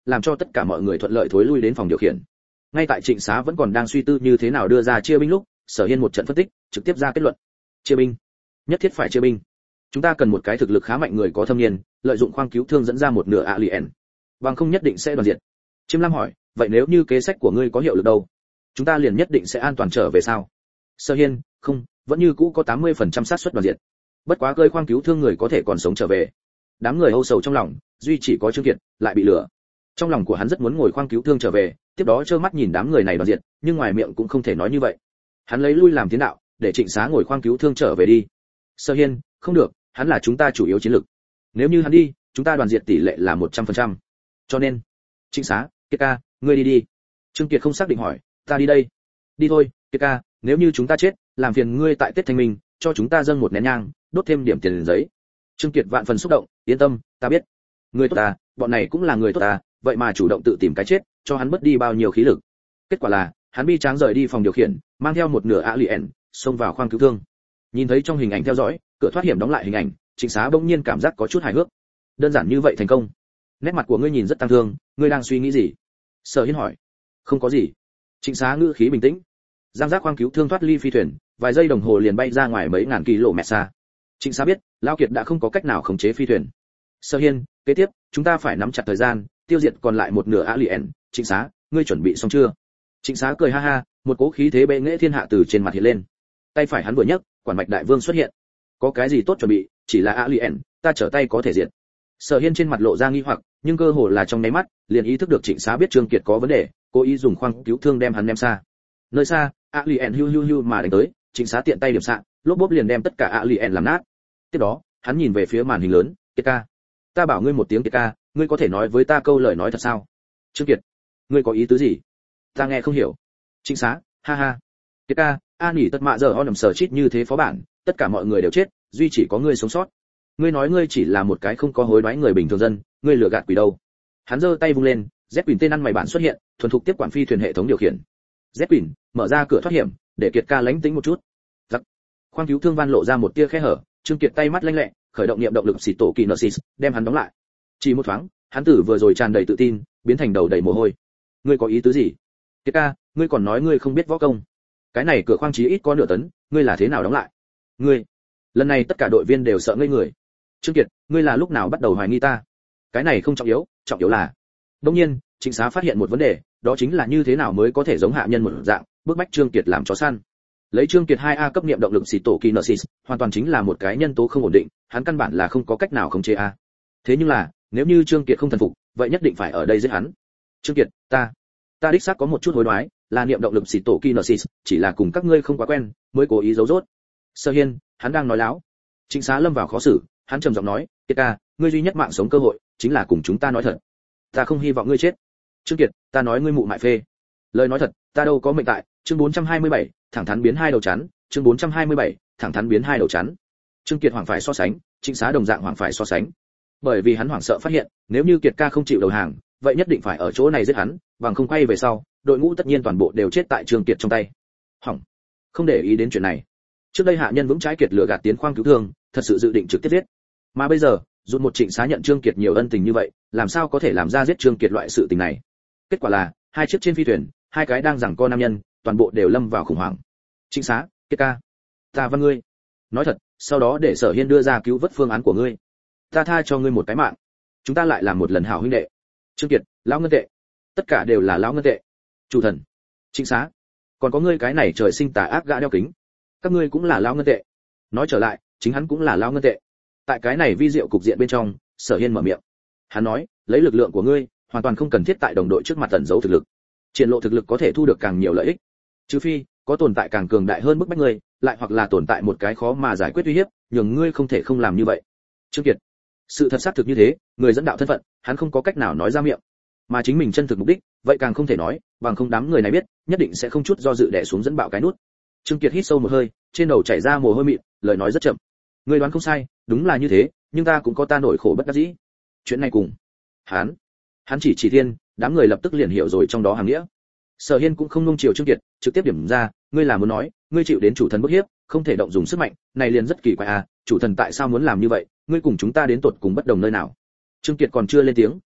làm cho tất cả mọi người thuận lợi thối lui đến phòng điều khiển. Ngay tại Trịnh Xá vẫn còn đang suy tư như thế nào đưa ra chia binh lúc, Sở Hiên một trận phân tích, trực tiếp ra kết luận. Chia binh, nhất thiết phải chia binh. Chúng ta cần một cái thực lực khá mạnh người có thâm niên, lợi dụng khoang cứu thương dẫn ra một nửa alien, bằng không nhất định sẽ đoàn diệt. Chiêm Lam hỏi, vậy nếu như kế sách của ngươi có hiệu lực đâu, chúng ta liền nhất định sẽ an toàn trở về sao? Sở Hiên, không, vẫn như cũ có 80% xác suất đoàn diệt. Bất quá cơi khoang cứu thương người có thể còn sống trở về. Đám người âu sầu trong lòng, duy chỉ có Trương Kiệt lại bị lừa. Trong lòng của hắn rất muốn ngồi khoang cứu thương trở về, tiếp đó trơ mắt nhìn đám người này đoàn diệt, nhưng ngoài miệng cũng không thể nói như vậy. Hắn lấy lui làm tiến đạo, để Trịnh Xá ngồi khoang cứu thương trở về đi. Sở Hiên, không được, hắn là chúng ta chủ yếu chiến lực. Nếu như hắn đi, chúng ta đoàn diệt tỷ lệ là 100%. Cho nên, Trịnh Xá, Kiệt ca, ngươi đi đi. Trương Kiệt không xác định hỏi, ta đi đây. Đi thôi, Kiệt ca, nếu như chúng ta chết, làm phiền ngươi tại Tết Thanh Minh, cho chúng ta dâng một nén nhang, đốt thêm điểm tiền giấy. Trương Kiệt vạn phần xúc động, yên tâm, ta biết. Người tốt ta, bọn này cũng là người tốt ta, vậy mà chủ động tự tìm cái chết, cho hắn mất đi bao nhiêu khí lực. Kết quả là, hắn bi tráng rời đi phòng điều khiển, mang theo một nửa alien, xông vào khoang cứu thương. Nhìn thấy trong hình ảnh theo dõi, cửa thoát hiểm đóng lại hình ảnh, Trịnh Xá bỗng nhiên cảm giác có chút hài hước. Đơn giản như vậy thành công. Nét mặt của ngươi nhìn rất tăng thương, ngươi đang suy nghĩ gì? Sở Hiên hỏi. Không có gì. Trịnh Xá ngữ khí bình tĩnh. Giang giác khoang cứu thương thoát ly phi thuyền, vài giây đồng hồ liền bay ra ngoài mấy ngàn km xa. Trịnh Xá biết, Lão Kiệt đã không có cách nào khống chế phi thuyền. Sở Hiên, kế tiếp, chúng ta phải nắm chặt thời gian, tiêu diệt còn lại một nửa alien. Trịnh Xá, ngươi chuẩn bị xong chưa? Trịnh Xá cười ha ha, một cỗ khí thế bệ nghệ thiên hạ từ trên mặt hiện lên. Tay phải hắn vừa nhấc, quản mạch đại vương xuất hiện. Có cái gì tốt chuẩn bị, chỉ là alien, ta trở tay có thể diệt. Sở Hiên trên mặt lộ ra nghi hoặc, nhưng cơ hồ là trong nháy mắt, liền ý thức được Trịnh Xá biết Trương Kiệt có vấn đề, cố ý dùng khoang cứu thương đem hắn ném xa. Nơi xa, alien hưu hưu hưu mà đánh tới, Trịnh Xá tiện tay điểm xạ, lốp bốp liền đem tất cả alien làm nát. Tiếp đó, hắn nhìn về phía màn hình lớn, Kiệt ca, ta bảo ngươi một tiếng Kiệt ca, ngươi có thể nói với ta câu lời nói thật sao? Trương Kiệt, ngươi có ý tứ gì? Ta nghe không hiểu. Trịnh Xá, ha ha. Kiệt ca, a nỉ tất mạ giờ o nằm sở chít như thế phó bản, tất cả mọi người đều chết, duy chỉ có ngươi sống sót. Ngươi nói ngươi chỉ là một cái không có hối đoái người bình thường dân, ngươi lừa gạt quỷ đâu? Hắn giơ tay vung lên, Z Quỳnh tên ăn mày bản xuất hiện, thuần thục tiếp quản phi thuyền hệ thống điều khiển. Z Quỳnh, mở ra cửa thoát hiểm, để Kiệt ca lánh tính một chút. Giặc. Khoang cứu thương van lộ ra một tia khe hở, Trương Kiệt tay mắt lanh lẹ, khởi động niệm động lực xỉ tổ kỳ Nursis, đem hắn đóng lại. Chỉ một thoáng, hắn tử vừa rồi tràn đầy tự tin, biến thành đầu đầy mồ hôi. Ngươi có ý tứ gì? Kiệt ca, ngươi còn nói ngươi không biết võ công. Cái này cửa khoang chí ít có nửa tấn, ngươi là thế nào đóng lại? Ngươi. Lần này tất cả đội viên đều sợ ngây người. Trương Kiệt, ngươi là lúc nào bắt đầu hoài nghi ta? Cái này không trọng yếu là. Đương nhiên, Trịnh Xá phát hiện một vấn đề, đó chính là như thế nào mới có thể giống hạ nhân một dạng, bức bách Trương Kiệt làm chó săn. Lấy Trương Kiệt 2A cấp niệm động lực xỉ tổ kỳ Nursis, hoàn toàn chính là một cái nhân tố không ổn định, hắn căn bản là không có cách nào khống chế a. Thế nhưng là, nếu như Trương Kiệt không thần phục, vậy nhất định phải ở đây giết hắn. Trương Kiệt, ta đích xác có một chút hối đoái, là niệm động lực xỉ tổ kỳ Nursis, chỉ là cùng các ngươi không quá quen, mới cố ý giấu giốt. Sở Hiên, hắn đang nói láo. Trịnh Xá lâm vào khó xử, hắn trầm giọng nói, Kiệt ca, ngươi duy nhất mạng sống cơ hội, chính là cùng chúng ta nói thật. Ta không hy vọng ngươi chết. Trương Kiệt, ta nói ngươi mụ mại phê. Lời nói thật, ta đâu có mệnh tại. Chương 427, thẳng thắn biến hai đầu chắn. Chương 427, thẳng thắn biến hai đầu chắn. Trương Kiệt hoảng phải so sánh, Trịnh Xá đồng dạng hoảng phải so sánh. Bởi vì hắn hoảng sợ phát hiện, nếu như Kiệt ca không chịu đầu hàng, vậy nhất định phải ở chỗ này giết hắn, bằng không quay về sau, đội ngũ tất nhiên toàn bộ đều chết tại Trương Kiệt trong tay. Hỏng. Không để ý đến chuyện này. Trước đây hạ nhân vững trái Kiệt lừa gạt tiến khoang cứu thương, thật sự dự định trực tiếp giết. Mà bây giờ, dù một Trịnh Xá nhận Trương Kiệt nhiều ân tình như vậy, làm sao có thể làm ra giết Trương Kiệt loại sự tình này? Kết quả là, hai chiếc trên phi thuyền, hai cái đang giằng co nam nhân, toàn bộ đều lâm vào khủng hoảng. Trịnh Xá, Kiệt ca, ta văn ngươi. Nói thật, sau đó để Sở Hiên đưa ra cứu vớt phương án của ngươi. Ta tha cho ngươi một cái mạng. Chúng ta lại làm một lần hảo huynh đệ. Trương Kiệt, lão ngân tệ. Tất cả đều là lão ngân tệ. Chủ thần. Trịnh Xá, còn có ngươi cái này trời sinh tà ác gã đeo kính. Các ngươi cũng là lão ngân tệ. Nói trở lại, chính hắn cũng là lão ngân tệ. Tại cái này vi diệu cục diện bên trong, Sở Hiên mở miệng. Hắn nói, lấy lực lượng của ngươi, hoàn toàn không cần thiết tại đồng đội trước mặt tẩn giấu thực lực. Triển lộ thực lực có thể thu được càng nhiều lợi ích. Trừ phi có tồn tại càng cường đại hơn bức bách ngươi, lại hoặc là tồn tại một cái khó mà giải quyết uy hiếp, nhường ngươi không thể không làm như vậy. Trương Kiệt, sự thật xác thực như thế, người dẫn đạo thân phận, hắn không có cách nào nói ra miệng, mà chính mình chân thực mục đích, vậy càng không thể nói, bằng không đám người này biết, nhất định sẽ không chút do dự đè xuống dẫn bạo cái nút. Trương Kiệt hít sâu một hơi, trên đầu chảy ra mồ hôi mịn, lời nói rất chậm. Ngươi đoán không sai, đúng là như thế, nhưng ta cũng có ta nỗi khổ bất đắc dĩ. Chuyện này cùng hắn chỉ thiên, đám người lập tức liền hiểu rồi trong đó hàng nghĩa. Sở Hiên cũng không nung chiều Trương Kiệt, trực tiếp điểm ra, ngươi là muốn nói, ngươi chịu đến chủ thần bức hiếp, không thể động dùng sức mạnh, này liền rất kỳ quái à, chủ thần tại sao muốn làm như vậy, ngươi cùng chúng ta đến tột cùng bất đồng nơi nào? Trương Kiệt còn chưa lên tiếng,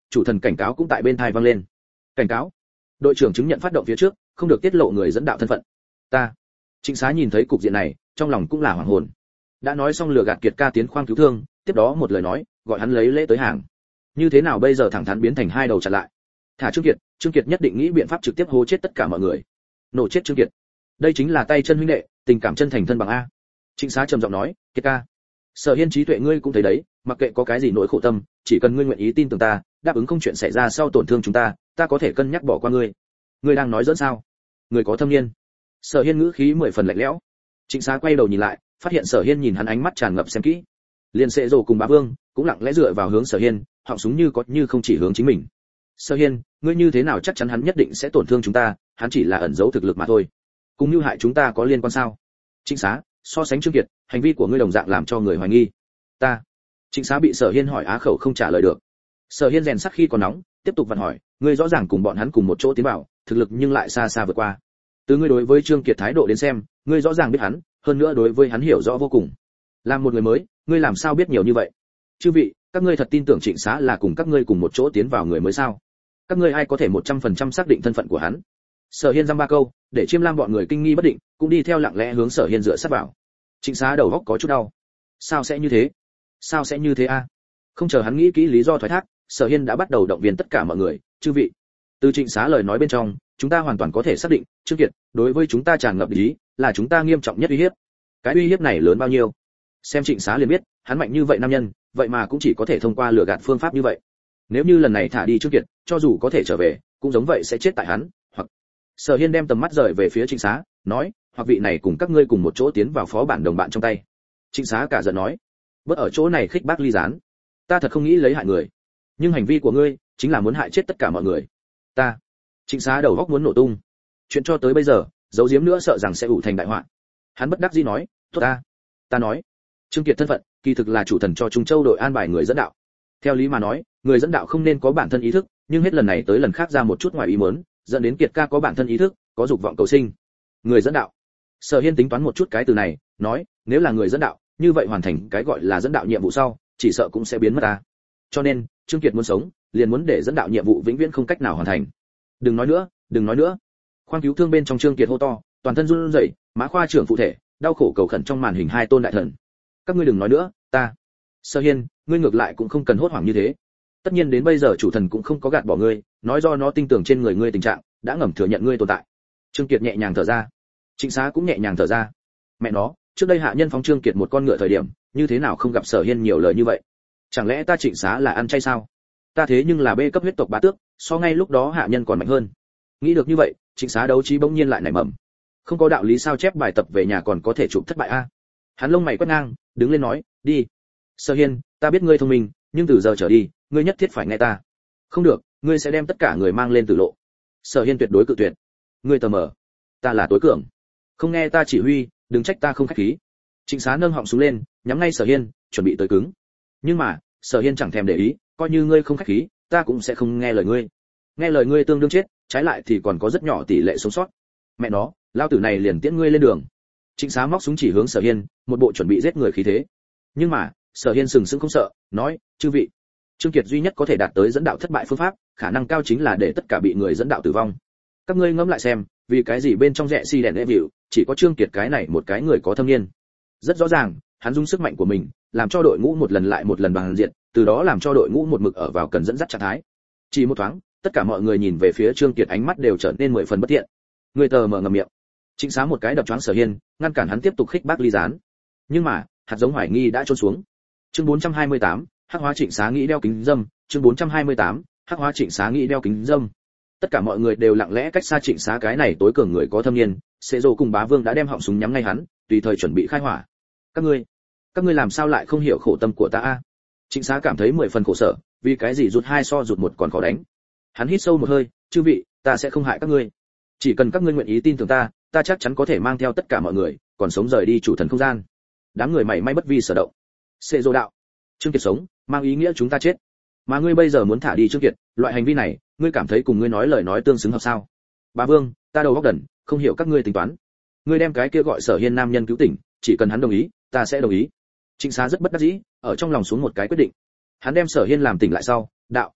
chủ thần cảnh cáo cũng tại bên tai vang lên. Cảnh cáo, đội trưởng chứng nhận phát động phía trước, không được tiết lộ người dẫn đạo thân phận. Ta. Trịnh Xá nhìn thấy cục diện này, trong lòng cũng là hoảng hồn. Đã nói xong lừa gạt Kiệt ca tiến khoang cứu thương, tiếp đó một lời nói, gọi hắn lấy lễ tới hàng. Như thế nào bây giờ thẳng thắn biến thành hai đầu chặn lại. Thả Trương Kiệt nhất định nghĩ biện pháp trực tiếp hố chết tất cả mọi người. Nổ chết Trương Kiệt. Đây chính là tay chân huynh đệ, tình cảm chân thành thân bằng a. Trịnh Xá trầm giọng nói, Kiệt ca, Sở Hiên trí tuệ ngươi cũng thấy đấy, mặc kệ có cái gì nỗi khổ tâm, chỉ cần ngươi nguyện ý tin tưởng ta, đáp ứng không chuyện xảy ra sau tổn thương chúng ta có thể cân nhắc bỏ qua ngươi. Ngươi đang nói dẫn sao? Người có thâm niên. Sở Hiên ngữ khí 10 phần lạnh lẽo. Trịnh Xá quay đầu nhìn lại, phát hiện Sở Hiên nhìn hắn ánh mắt tràn ngập xem kỹ. Liên Sệ Dồ cùng Bá Vương cũng lặng lẽ dựa vào hướng Sở Hiên, họng súng như có như không chỉ hướng chính mình. Sở Hiên, ngươi như thế nào chắc chắn hắn nhất định sẽ tổn thương chúng ta, hắn chỉ là ẩn giấu thực lực mà thôi. Cùng như hại chúng ta có liên quan sao? Trịnh Xá, so sánh Trương Kiệt, hành vi của ngươi đồng dạng làm cho người hoài nghi. Ta. Trịnh Xá bị Sở Hiên hỏi á khẩu không trả lời được. Sở Hiên rèn sắt khi còn nóng, tiếp tục vặn hỏi, ngươi rõ ràng cùng bọn hắn cùng một chỗ tiến vào, thực lực nhưng lại xa xa vượt qua. Từ ngươi đối với Trương Kiệt thái độ đến xem, ngươi rõ ràng biết hắn, hơn nữa đối với hắn hiểu rõ vô cùng. Làm một người mới, ngươi làm sao biết nhiều như vậy? Chư vị, các ngươi thật tin tưởng Trịnh Xá là cùng các ngươi cùng một chỗ tiến vào người mới sao? Các ngươi ai có thể 100% xác định thân phận của hắn? Sở Hiên dăm ba câu, để Chiêm Lam bọn người kinh nghi bất định, cũng đi theo lặng lẽ hướng Sở Hiên dựa sát vào. Trịnh Xá đầu óc có chút đau. Sao sẽ như thế? Sao sẽ như thế a? Không chờ hắn nghĩ kỹ lý do thoái thác, Sở Hiên đã bắt đầu động viên tất cả mọi người, chư vị. Từ Trịnh Xá lời nói bên trong, chúng ta hoàn toàn có thể xác định, Trương Kiệt đối với chúng ta tràn ngập ý, là chúng ta nghiêm trọng nhất uy hiếp. Cái uy hiếp này lớn bao nhiêu? Xem Trịnh Xá liền biết, hắn mạnh như vậy nam nhân, vậy mà cũng chỉ có thể thông qua lừa gạt phương pháp như vậy. Nếu như lần này thả đi Trương Kiệt, cho dù có thể trở về, cũng giống vậy sẽ chết tại hắn, hoặc Sở Hiên đem tầm mắt rời về phía Trịnh Xá, nói, hoặc vị này cùng các ngươi cùng một chỗ tiến vào phó bản đồng bạn trong tay. Trịnh Xá cả giận nói, bớt ở chỗ này khích bác ly gián, ta thật không nghĩ lấy hại người, nhưng hành vi của ngươi chính là muốn hại chết tất cả mọi người. Ta. Trịnh Xá đầu góc muốn nổ tung. Chuyện cho tới bây giờ, giấu giếm nữa sợ rằng sẽ ủ thành đại họa. Hắn bất đắc dĩ nói, tốt ta nói, Trương Kiệt thân phận, kỳ thực là chủ thần cho Trung Châu đội an bài người dẫn đạo. Theo lý mà nói, người dẫn đạo không nên có bản thân ý thức, nhưng hết lần này tới lần khác ra một chút ngoài ý muốn, dẫn đến Kiệt ca có bản thân ý thức, có dục vọng cầu sinh. Người dẫn đạo. Sở Hiên tính toán một chút cái từ này, nói, nếu là người dẫn đạo, như vậy hoàn thành cái gọi là dẫn đạo nhiệm vụ sau, chỉ sợ cũng sẽ biến mất ta. Cho nên, Trương Kiệt muốn sống, liền muốn để dẫn đạo nhiệm vụ vĩnh viễn không cách nào hoàn thành. Đừng nói nữa. Khoang cứu thương bên trong Trương Kiệt hô to, toàn thân run rẩy, Mã Khoa trưởng phụ thể, đau khổ cầu khẩn trong màn hình hai tôn đại thần. Các ngươi đừng nói nữa, ta. Sở Hiên, ngươi ngược lại cũng không cần hốt hoảng như thế. Tất nhiên đến bây giờ chủ thần cũng không có gạt bỏ ngươi, nói do nó tin tưởng trên người ngươi tình trạng, đã ngầm thừa nhận ngươi tồn tại. Trương Kiệt nhẹ nhàng thở ra. Trịnh Xá cũng nhẹ nhàng thở ra. Mẹ nó, trước đây hạ nhân phóng Trương Kiệt một con ngựa thời điểm, như thế nào không gặp Sở Hiên nhiều lời như vậy? Chẳng lẽ ta Trịnh Xá là ăn chay sao? Ta thế nhưng là bê cấp huyết tộc bá tước, so ngay lúc đó hạ nhân còn mạnh hơn. Nghĩ được như vậy, Trịnh Xá đấu trí bỗng nhiên lại nảy mầm. Không có đạo lý sao chép bài tập về nhà còn có thể chụp thất bại a? Hắn lông mày quét ngang, đứng lên nói, đi. Sở Hiên, ta biết ngươi thông minh, nhưng từ giờ trở đi, ngươi nhất thiết phải nghe ta. Không được, ngươi sẽ đem tất cả người mang lên tử lộ. Sở Hiên tuyệt đối cự tuyệt. Ngươi tờ mờ, ta là tối cường. Không nghe ta chỉ huy, đừng trách ta không khách khí. Trịnh Xá nâng họng xuống lên, nhắm ngay Sở Hiên, chuẩn bị tới cứng. Nhưng mà, Sở Hiên chẳng thèm để ý, coi như ngươi không khách khí, ta cũng sẽ không nghe lời ngươi. Nghe lời ngươi tương đương chết, trái lại thì còn có rất nhỏ tỷ lệ sống sót. Mẹ nó, lao tử này liền tiễn ngươi lên đường. Trịnh Xá móc súng chỉ hướng Sở Hiên, một bộ chuẩn bị giết người khí thế. Nhưng mà, Sở Hiên sừng sững không sợ, nói, chư vị, Trương Kiệt duy nhất có thể đạt tới dẫn đạo thất bại phương pháp, khả năng cao chính là để tất cả bị người dẫn đạo tử vong. Các ngươi ngẫm lại xem, vì cái gì bên trong rẽ si đèn evil, chỉ có Trương Kiệt cái này một cái người có thâm niên. Rất rõ ràng, hắn dùng sức mạnh của mình, làm cho đội ngũ một lần lại một lần bằng diện, từ đó làm cho đội ngũ một mực ở vào cần dẫn dắt trạng thái. Chỉ một thoáng, tất cả mọi người nhìn về phía Trương Kiệt ánh mắt đều trở nên 10 phần bất thiện. Người tờ mở ngậm miệng. Trịnh Xá một cái đập choáng Sở Hiên, ngăn cản hắn tiếp tục khích bác ly gián. Nhưng mà, hạt giống hoài nghi đã trôn xuống. Chương 428, Hắc Hóa Trịnh Xá nghĩ đeo kính dâm, chương 428, Hắc Hóa Trịnh Xá nghĩ đeo kính dâm. Tất cả mọi người đều lặng lẽ cách xa Trịnh Xá cái này tối cường người có thâm niên, Sệ Dồ cùng Bá Vương đã đem họng súng nhắm ngay hắn, tùy thời chuẩn bị khai hỏa. Các ngươi làm sao lại không hiểu khổ tâm của ta a? Trịnh Xá cảm thấy 10 phần khổ sở, vì cái gì rụt 2 so rụt 1 còn khó đánh. Hắn hít sâu một hơi, chư vị, ta sẽ không hại các ngươi. Chỉ cần các ngươi nguyện ý tin tưởng ta, ta chắc chắn có thể mang theo tất cả mọi người, còn sống rời đi chủ thần không gian. Đám người mảy may bất vi sở động. Sệ Dồ đạo, Trương Kiệt sống, mang ý nghĩa chúng ta chết. Mà ngươi bây giờ muốn thả đi Trương Kiệt, loại hành vi này, ngươi cảm thấy cùng ngươi nói lời nói tương xứng hợp sao? Bá Vương, ta đầu óc đần, không hiểu các ngươi tính toán. Ngươi đem cái kia gọi Sở Hiên nam nhân cứu tỉnh, chỉ cần hắn đồng ý, ta sẽ đồng ý. Trịnh Xá rất bất đắc dĩ, ở trong lòng xuống một cái quyết định. Hắn đem Sở Hiên làm tỉnh lại sau, đạo,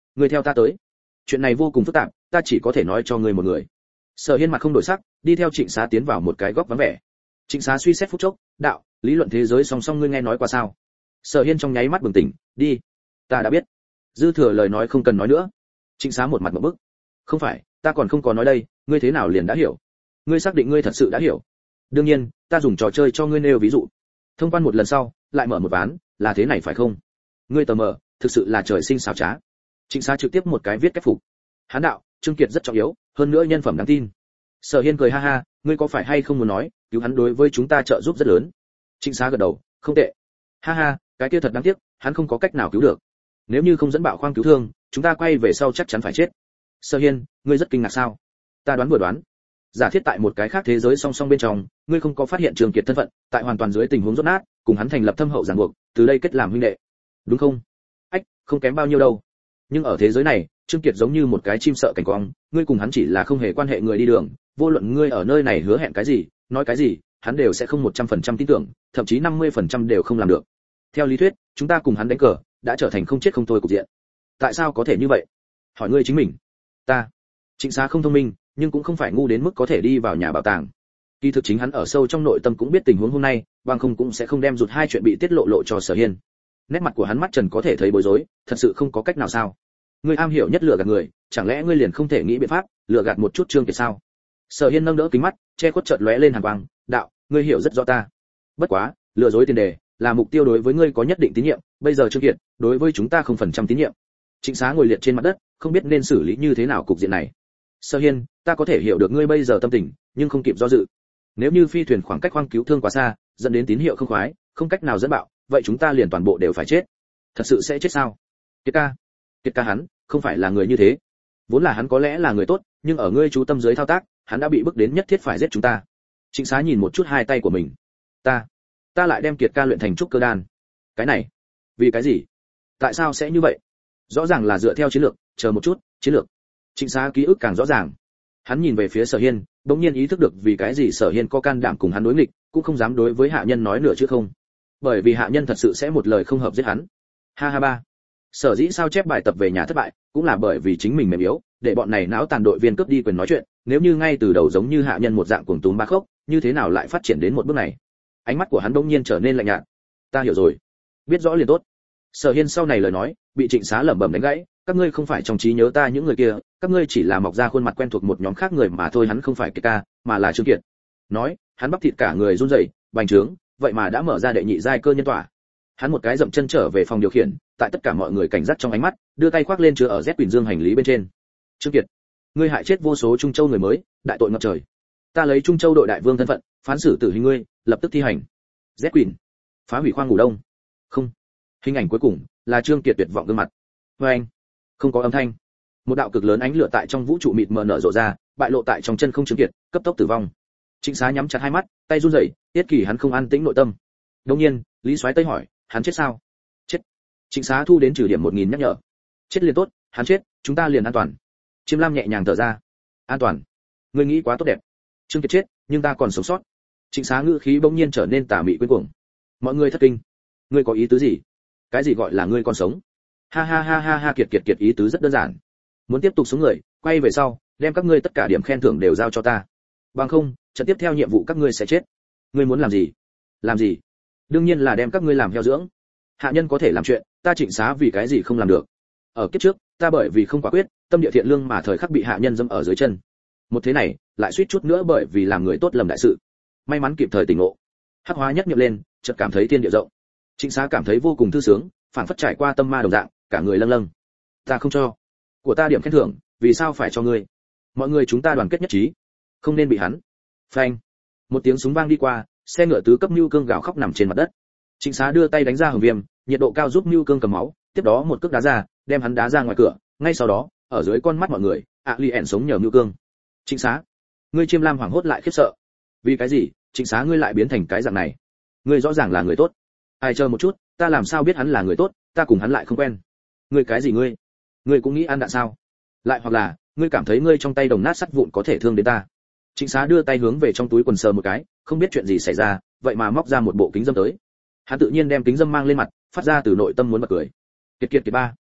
ngươi theo ta tới. Chuyện này vô cùng phức tạp, ta chỉ có thể nói cho ngươi một người. Sở Hiên mặt không đổi sắc, đi theo Trịnh Xá tiến vào một cái góc vắng vẻ. Trịnh Xá suy xét phút chốc, đạo, lý luận thế giới song song ngươi nghe nói qua sao? Sở Hiên trong nháy mắt bừng tỉnh, đi, ta đã biết. Dư thừa lời nói không cần nói nữa. Trịnh Xá một mặt ngộp bức. Không phải, ta còn không có nói đây, ngươi thế nào liền đã hiểu? Ngươi xác định ngươi thật sự đã hiểu? Đương nhiên, ta dùng trò chơi cho ngươi nêu ví dụ. Thông quan một lần sau, lại mở một ván, là thế này phải không? Ngươi tờ mờ, thực sự là trời sinh xảo trá. Trịnh Xá trực tiếp một cái viết cách phục. Hán đạo, Trương Kiệt rất trọng yếu, hơn nữa nhân phẩm đáng tin. Sở Hiên cười ha ha, ngươi có phải hay không muốn nói, cứu hắn đối với chúng ta trợ giúp rất lớn. Trịnh Xá gật đầu, không tệ. Ha ha, cái kia thật đáng tiếc, hắn không có cách nào cứu được. Nếu như không dẫn bạo khoang cứu thương, chúng ta quay về sau chắc chắn phải chết. Sở Hiên, ngươi rất kinh ngạc sao? Ta đoán vừa đoán. Giả thiết tại một cái khác thế giới song song bên trong, ngươi không có phát hiện Trương Kiệt thân phận, tại hoàn toàn dưới tình huống rốt nát, cùng hắn thành lập thâm hậu ràng buộc, từ đây kết làm huynh đệ. Đúng không? Ách, không kém bao nhiêu đâu. Nhưng ở thế giới này, Trương Kiệt giống như một cái chim sợ cảnh quang, ngươi cùng hắn chỉ là không hề quan hệ người đi đường, vô luận ngươi ở nơi này hứa hẹn cái gì, nói cái gì, hắn đều sẽ không 100% tin tưởng, thậm chí 50% đều không làm được. Theo lý thuyết, chúng ta cùng hắn đánh cờ, đã trở thành không chết không thôi cục diện. Tại sao có thể như vậy? Hỏi ngươi chính mình. Ta, Trịnh Xá không thông minh, nhưng cũng không phải ngu đến mức có thể đi vào nhà bảo tàng. Kỳ thực chính hắn ở sâu trong nội tâm cũng biết tình huống hôm nay, bằng không cũng sẽ không đem rụt hai chuyện bị tiết lộ cho Sở Hiên. Nét mặt của hắn mắt trần có thể thấy bối rối, thật sự không có cách nào sao? Ngươi am hiểu nhất lừa gạt người, chẳng lẽ ngươi liền không thể nghĩ biện pháp lừa gạt một chút Trương Kiệt sao? Sở Hiên nâng đỡ kính mắt, che khuất chợt lóe lên hàn quang, đạo, ngươi hiểu rất rõ ta. Bất quá, lừa dối tiền đề là mục tiêu đối với ngươi có nhất định tín nhiệm, bây giờ Trương Kiệt đối với chúng ta 0% tín nhiệm. Trịnh Xá ngồi liệt trên mặt đất, không biết nên xử lý như thế nào cục diện này. Sở Hiên, ta có thể hiểu được ngươi bây giờ tâm tình, nhưng không kịp do dự. Nếu như phi thuyền khoảng cách khoang cứu thương quá xa, dẫn đến tín hiệu không khoái, không cách nào dẫn bạo, vậy chúng ta liền toàn bộ đều phải chết. Thật sự sẽ chết sao? Kiệt ca hắn, không phải là người như thế. Vốn là hắn có lẽ là người tốt, nhưng ở ngươi chú tâm dưới thao tác, hắn đã bị bức đến nhất thiết phải giết chúng ta. Trịnh Xá nhìn một chút hai tay của mình. Ta lại đem Kiệt ca luyện thành trúc cơ đan. Cái này, vì cái gì? Tại sao sẽ như vậy? Rõ ràng là dựa theo chiến lược, chờ một chút, chiến lược. Trịnh Xá ký ức càng rõ ràng. Hắn nhìn về phía Sở Hiên, bỗng nhiên ý thức được vì cái gì Sở Hiên có can đảm cùng hắn đối nghịch, cũng không dám đối với hạ nhân nói nửa chữ không. Bởi vì hạ nhân thật sự sẽ một lời không hợp giết hắn. Ha ha ba. Sở dĩ sao chép bài tập về nhà thất bại, cũng là bởi vì chính mình mềm yếu, để bọn này não tàn đội viên cướp đi quyền nói chuyện, nếu như ngay từ đầu giống như hạ nhân một dạng cuồng túm ba khốc, như thế nào lại phát triển đến một bước này? Ánh mắt của hắn bỗng nhiên trở nên lạnh nhạt. Ta hiểu rồi, biết rõ liền tốt. Sở Hiên sau này lời nói, bị Trịnh Xá lẩm bẩm đánh gãy, các ngươi không phải trong trí nhớ ta những người kia, các ngươi chỉ là mọc ra khuôn mặt quen thuộc một nhóm khác người mà thôi, hắn không phải Kiệt ca, mà là Trương Kiệt. Nói, hắn bắp thịt cả người run rẩy, bành trướng, vậy mà đã mở ra đệ nhị giai cơ nhân tỏa. Hắn một cái dậm chân trở về phòng điều khiển, tại tất cả mọi người cảnh giác trong ánh mắt, đưa tay khoác lên chứa ở Z Quỳnh Dương hành lý bên trên. Trương Kiệt, ngươi hại chết vô số Trung Châu người mới, đại tội ngập trời. Ta lấy Trung Châu đội đại vương thân phận, phán xử tử hình ngươi, lập tức thi hành. Z Quỳnh, phá hủy khoang ngủ đông. Không. Hình ảnh cuối cùng là Trương Kiệt tuyệt vọng gương mặt. Anh, không có âm thanh. Một đạo cực lớn ánh lửa tại trong vũ trụ mịt mờ nở rộ ra, bại lộ tại trong chân không Trương Kiệt, cấp tốc tử vong. Trịnh Xá nhắm chặt hai mắt, tay run rẩy, tiết kỳ hắn không an tĩnh nội tâm. Đương nhiên, Lý Soái Tây hỏi, hắn chết sao? Chết. Trịnh Xá thu đến trừ điểm 1000 nhắc nhở. Chết liền tốt, hắn chết, chúng ta liền an toàn. Chiêm Lam nhẹ nhàng thở ra. An toàn? Ngươi nghĩ quá tốt đẹp. Trương Kiệt chết, nhưng ta còn sống sót. Trịnh Xá ngữ khí bỗng nhiên trở nên tà mị quyến cuồng. Mọi người thất kinh. Ngươi có ý tứ gì? Cái gì gọi là ngươi còn sống? Ha ha ha ha ha, Kiệt ý tứ rất đơn giản. Muốn tiếp tục xuống người, quay về sau, đem các ngươi tất cả điểm khen thưởng đều giao cho ta. Bằng không, trận tiếp theo nhiệm vụ các ngươi sẽ chết. Ngươi muốn làm gì? Làm gì? Đương nhiên là đem các ngươi làm heo dưỡng. Hạ nhân có thể làm chuyện, ta Trịnh Xá vì cái gì không làm được? Ở kiếp trước, ta bởi vì không quả quyết, tâm địa thiện lương mà thời khắc bị hạ nhân dẫm ở dưới chân. Một thế này, lại suýt chút nữa bởi vì làm người tốt lầm đại sự. May mắn kịp thời tỉnh ngộ. Hắc hóa nhất niệm lên, chợt cảm thấy thiên địa rộng. Trịnh Xá cảm thấy vô cùng thư sướng, phảng phất trải qua tâm ma đồng dạng, cả người lâng lâng. Ta không cho. Của ta điểm khen thưởng, vì sao phải cho ngươi? Mọi người chúng ta đoàn kết nhất trí, không nên bị hắn. Phanh. Một tiếng súng vang đi qua, xe ngựa tứ cấp Nưu Cương gào khóc nằm trên mặt đất. Trịnh Xá đưa tay đánh ra Hồng Viêm, nhiệt độ cao giúp Nưu Cương cầm máu, tiếp đó một cước đá ra, đem hắn đá ra ngoài cửa, ngay sau đó, ở dưới con mắt mọi người, Lien sống nhờ Nưu Cương. Trịnh Xá, ngươi Chiêm Lam hoảng hốt lại khiếp sợ. Vì cái gì, Trịnh Xá ngươi lại biến thành cái dạng này? Ngươi rõ ràng là người tốt. Ai chờ một chút, ta làm sao biết hắn là người tốt, ta cùng hắn lại không quen. Ngươi cái gì ngươi? Ngươi cũng nghĩ ăn đạn sao? Lại hoặc là, ngươi cảm thấy ngươi trong tay đồng nát sắt vụn có thể thương đến ta? Trịnh Xá đưa tay hướng về trong túi quần sờ một cái, không biết chuyện gì xảy ra, vậy mà móc ra một bộ kính dâm tới. Hắn tự nhiên đem kính dâm mang lên mặt, phát ra từ nội tâm muốn bật cười. Kiệt ba,